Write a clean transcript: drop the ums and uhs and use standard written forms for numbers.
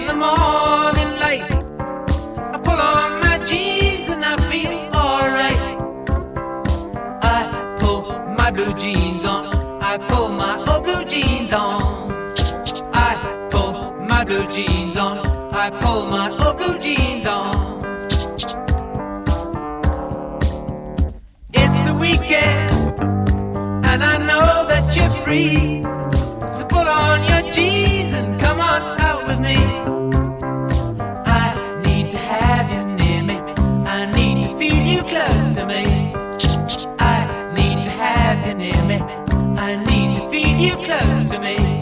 the morning light, I pull on my jeans and I feel alright. I pull my blue jeans on, I pull my old blue jeans on. I pull my blue jeans on, I pull my old blue jeans on. It's the weekend and I know that you're free, so pull on your jeans and come on out with me. I need to have you near me, I need to feel you close to me. I need to have you near me, I need to feel you close to me.